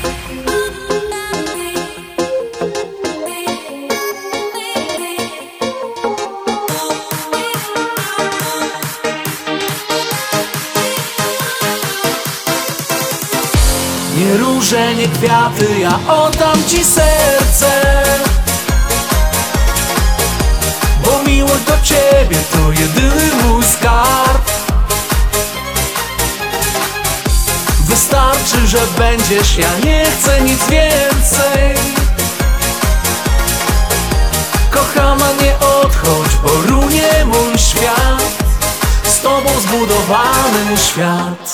Nie róże, nie kwiaty, ja oddam ci serce, bo miłość do ciebie to jedyny mój skarb. Wystarczy, że będziesz, ja nie chcę nic więcej. Kochana, nie odchodź, bo runie mój świat, z tobą zbudowany świat.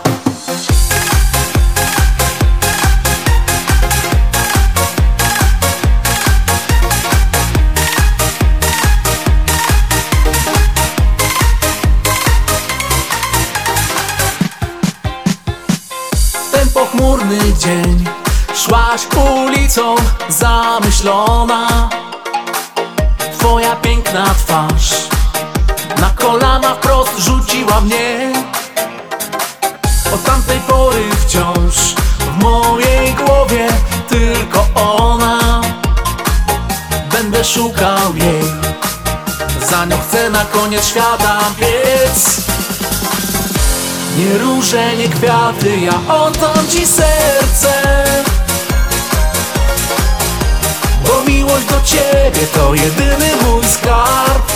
Ten pochmurny dzień szłaś ulicą zamyślona. Twoja piękna twarz na kolana wprost rzuciła mnie. Od tamtej pory wciąż w mojej głowie tylko ona. Będę szukał jej, za nią chcę na koniec świata biec. Nie róże, nie kwiaty, ja oddam ci serce, bo miłość do ciebie to jedyny mój skarb.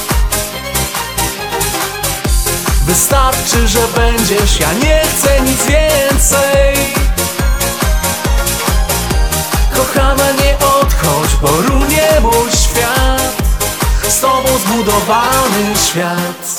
Wystarczy, że będziesz, ja nie chcę nic więcej. Kochana, nie odchodź, bo runie mój świat, z tobą zbudowany świat.